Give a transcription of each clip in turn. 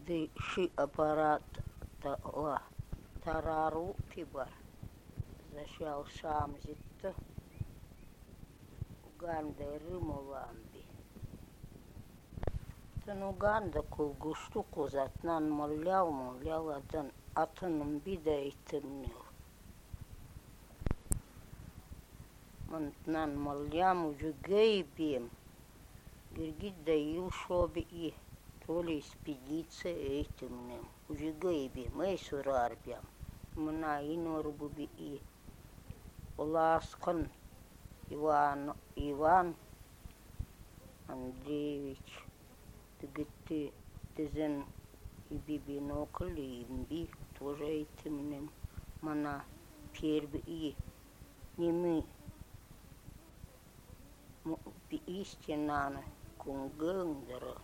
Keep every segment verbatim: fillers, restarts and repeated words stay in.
ды ши аппарат та тарару пибар. Зашал шам зитто. Уганда рымоламби. Тан Уганда кулгушту кузат нан моллял моллял адан атаным бидейтемнил. Мантнан моллям уже гейбим. Гиргит даил шоби и то ли экспедиция этимнем. Уже гейбим, эй сурарбям. Мна инорбуби и Ласкан Иван Иван Андреевич. Ты тезен и бибинокль и имби тоже этимнем. Мана перби и ними истинно кунгендера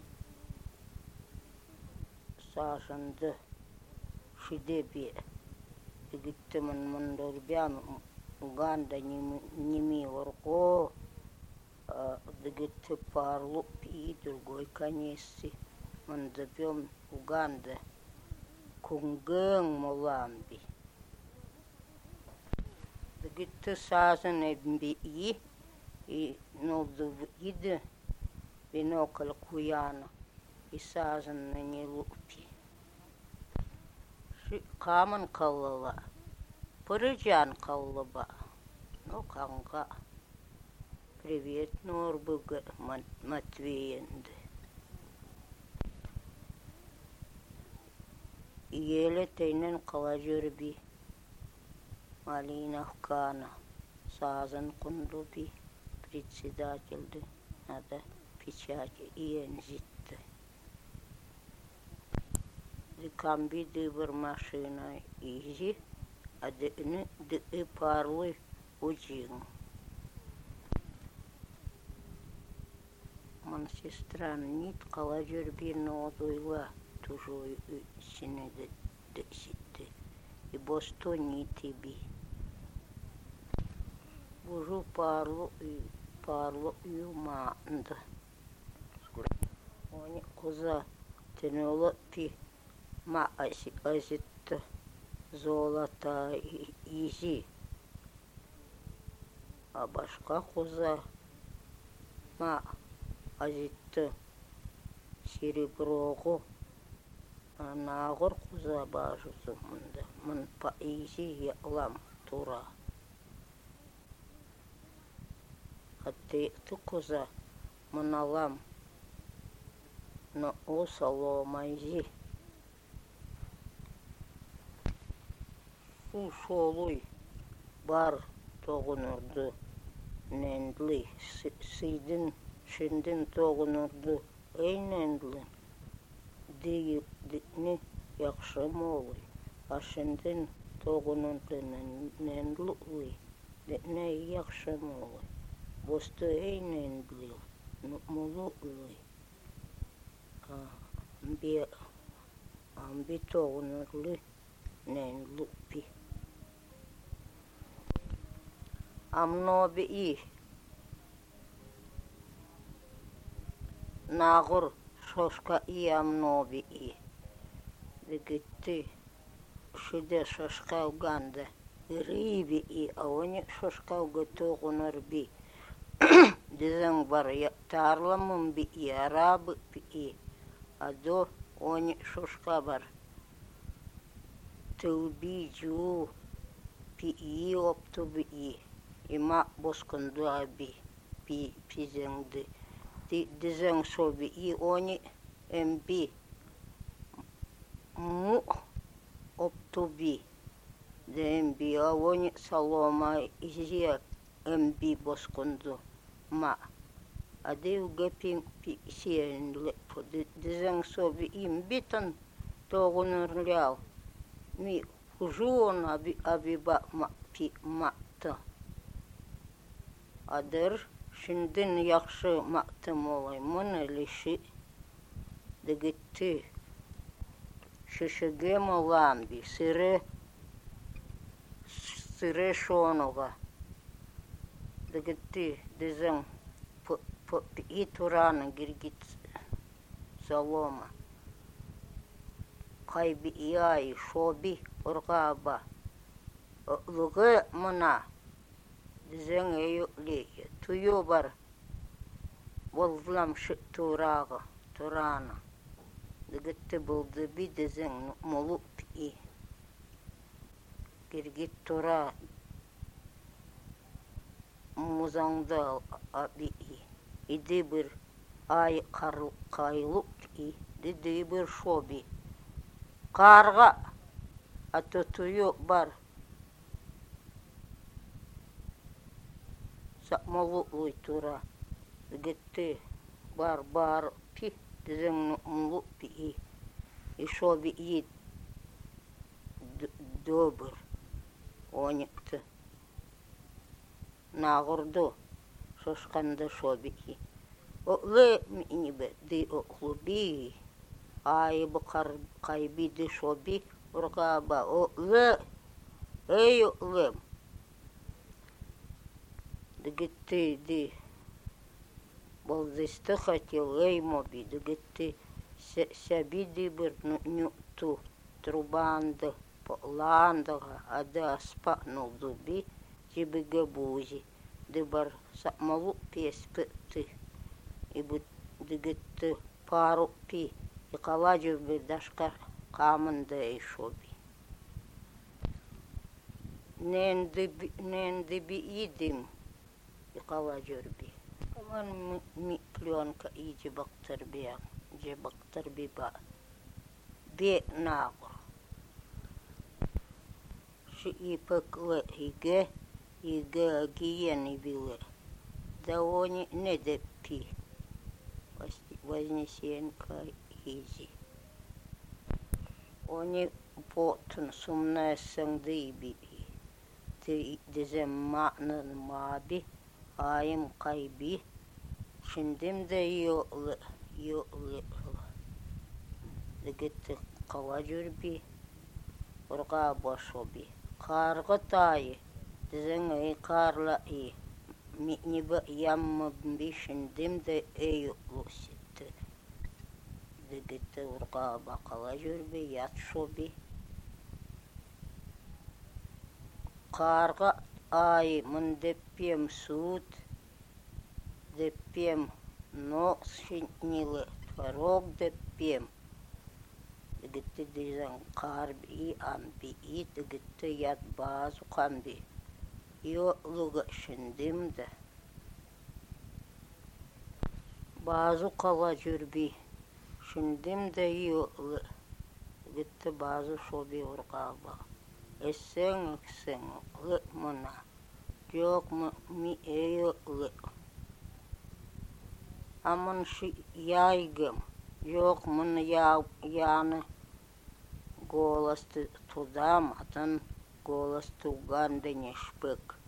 сажанды шидеби гиттеман мандорбян Уганда ними ворко дегетте парлу и другой конец мандабем Уганда кунген моламби дегетте сажан эбби и и нолду иде бинокль куяна и сажан на нелупи. Ши каман каллала, парыжан каллаба. Ну канга. Привет, Норбуга Матвеенды. Еле тейнен кала жүрби. Малина Хкана. Сазан кундуби. Председательды. Надо печати иензитты. Декамби дыбыр машина изи, а дыны ды парлы уджин. Ман сестра нит кала жүрбин одуйла тужой сине деситты. И босто нитиби. Бужу парлу и парлу юманда. Они коза тянула пи ма аси азитта золота изи. А башка коза ма азитта сереброго. А нагор коза бажусы мында. Мын па изи ялам тура. Хатты коза мыналам. Но осало майзи. Сушолуй бар тоғынырды нендли. Сидин шиндин тоғынырды эйнендли. Дигни яқшы молуй. А шиндин тоғынырды нендлуй. Дигни яқшы молуй. Босты эйнендли. Молуй. Амби амби тоғынырли ненлупи. Амноби и нагур шошка и амноби и. Дегетти шиде шошка Уганда риби и аони шошка угатоғынырби. Дизен бар тарламын би и арабы и. Адо они шушка бар. Тылби жу пи и оптуби и. Има босканду аби пи пизенды. Дизен соби и они эмби му оптуби. Де эмби а они салома изия эмби босканду ма. Аде угапи пи сиен лепо. Дизен соби им битан тоғынырлял. Ми хужуон абиба пи мақта. Адыр шиндин яқшы мақта молай. Мұны лиши дегетти шишеге моламби. Сире сире шонуға. Дегетти дизен и турана гиргит солома. Хайби яй шоби ургаба. Лугы мына дизен эйо лие. Туyo бар болдылам шык турағы тураны. Дігітті болды би дизен молу пи. Гиргит тура музаңды аби. Иди бір ай қайлық и. Диди бір шоби. Қарға аты туyo бар. Сақмалу ой тура. Дігітті бар бар пи. Дизен молу пи. И шоби и добр. Оникті. Нағырды. Шошқанды шоби и. Олы минибе ди оқлуби. Айбы қайби ди шоби ургаба. Олы. Эй олым. Дігітті ди. Болдысты хотел эй моби. Дігітті сәби ди бір нюту. Трубанды. Ландыға ады аспақнул дуби. Жібігі бұзі. Ди бар сақмалу пес пітті. И дігітті пару пи. И қала жүрбі дашқар қамынды эй шоби. Ненді би идім. И қала жүрбі. Каман ми пленка и жебақтыр биян. Жебақтыр би ба. Бе нағыр. Ши и пықлы иге. Иге гиен и билы. Да они не де пи. Вознесенка изи. Они потын сумная сыңды иби. Дизем мағнын маби. Айым қайби. Шиндім де йо'лы. Йо'лы. Дігітті қала жүрби. Урға башоби. Қарғы тайы. Дизен ай қарла и. Небі яммы би шиндім де эй лосетті. Дігітті урға бақала жүрби. Ят шоби. Қарғы ай мын деппем суд. Деппем нос шиннилы. Творог деппем. Дігітті дизен қарби амби. Дігітті ят базу қамби. Йо'лыға шиндімді. Базу қала жүрби. Шиндімді йо'лы. Дігітті базу шоби урғаба. Эсен эксен лы мына. Жоқ ми йо'лы. Амын ши яйгым. Жоқ мын яны голасты тудам, атын голасты уганды нешпік.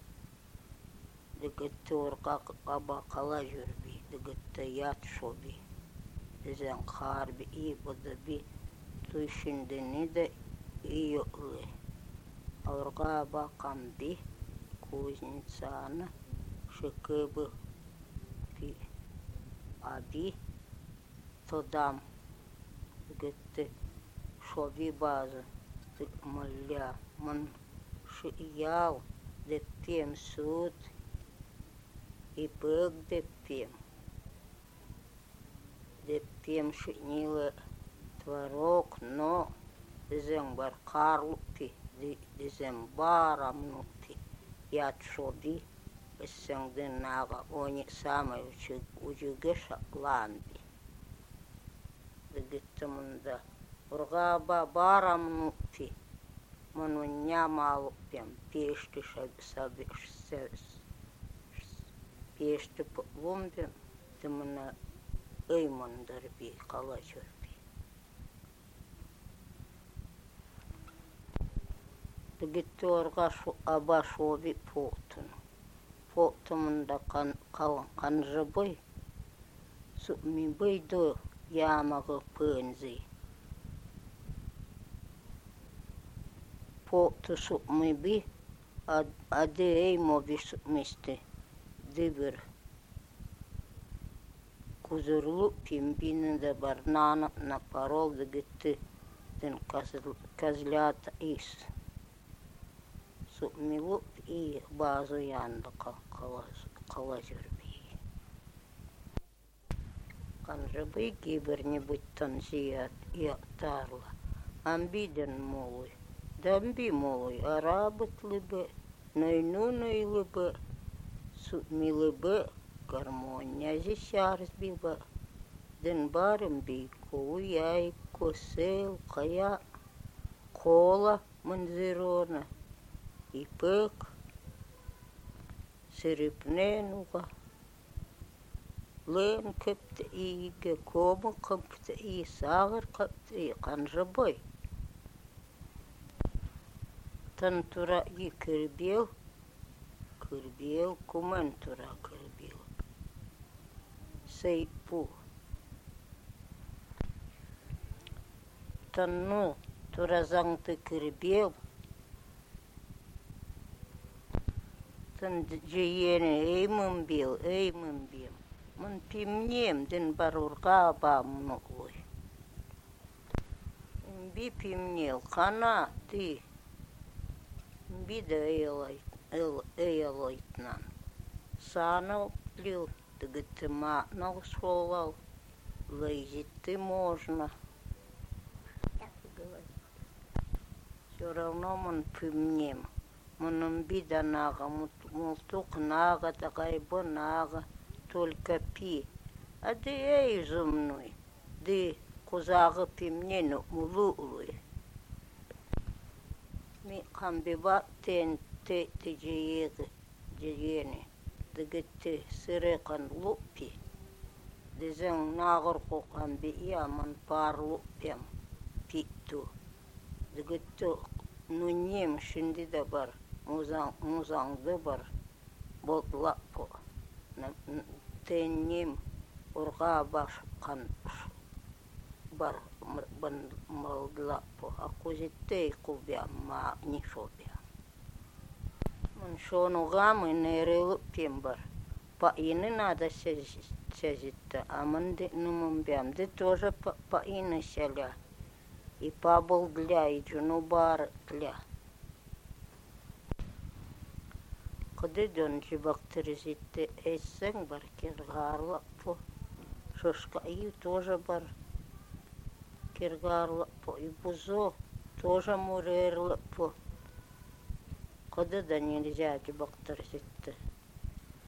Дігітті урға қала жүрби. Дігітті ят шоби. Дізен қарби и бұды би. Түйшіндіні де йо'лы. Урға бақамби. Кузницаны. Шыкыбы пи. Аби. Тодам. Дігітті шоби базы. Мыля. Мын шиял. Деппем суд. И пык деппем. Деппем шинилы творог, но дизен бар қарлупи. Дизен барамнупи. Ят шоби. Эссенді наға. Они самый учуге шакланби. Дігітті мында. Ургаба барамнупи. Мыну нямалуппем. Пешті сабиш. Пешті пұлумбем. Діміна өймандар би қала жүрби. Дігітті орға аба шоби потын. Потымында қалын қанжы бой. Сумми бейді ямағы пөнзі. Поты сумми би. Ады ей моби суммисті. Дибір. Кузырлу пимбинінде бар наны напарол дігітті den козлята ис. Сумилуп и базу янда калазерби. Канжабы кибернибудь танзият и тарла. Амбиден молой. Дамби молой. Арабат либе. Найнуной либе. Сумилибе. Гармония зисярс биба. Den barem bi kuyai kosel kaya кола манзерона и пек серепненуга лен кепт и гекома кепт и сагар кепт и канжабой тантура и кирбел кирбел кументура кирбел сейпу танну туразang ты кирбел тан джиене эймым бил эймым бил ман пимнем ден барурга бамнуй би пимнел кана ты бида эйлайт эл эйлайтнан сана плил тгтма наушолал лезит ты можно. Все равно мон пимнем. Моном бида нага, мултук нага, такая бо нага, только пи. А ты эй за мной, ты кузага пимнену мулулуй. Ми камбиба тен те те джиега, джиене, дгте сырекан лупи. Дезен нагорко камби иаман пар лупям питу. Дгту нунем шинди дабар, музан музан дабар, ботлапо. Теннем урга баш кан бар бан малдлапо, а кузитей кубя ма нишобя. Мон шону гамы нерелу пимбар. По ины надо сезить-то, а манды нумумбям, да тоже по ины селя. И пабл для, и джунубар для. Кады донжи бактеризитте эссен бар киргарлаппо. Шошка и тоже бар киргарлаппо. И бузо тоже мурерлаппо. Кады да нельзя бактеризитте.